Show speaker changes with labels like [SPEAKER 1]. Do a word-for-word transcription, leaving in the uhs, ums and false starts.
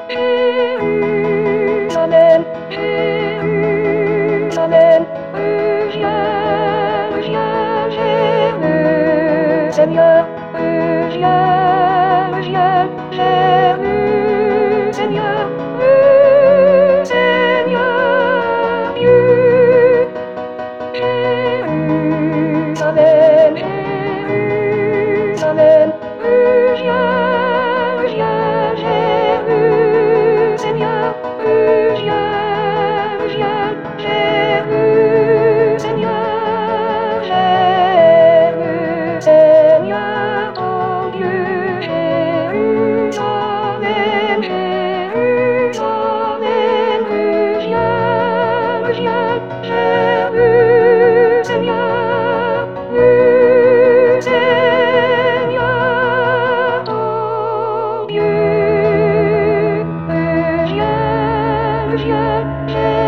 [SPEAKER 1] Jérusalem, Jérusalem, reviens, reviens, Jérusalem, Seigneur, reviens, reviens, Jérusalem, Seigneur, le Seigneur Dieu. Jérusalem, Jérusalem, reviens, reviens, Jérusalem, Seigneur, reviens, reviens, Jérusalem, Seigneur, Jérusalem, Seigneur, ton Dieu, Jérusalem, Jérusalem, reviens, reviens, Jérusalem, Seigneur, le Seigneur, ton Dieu, reviens, reviens, Jérusalem.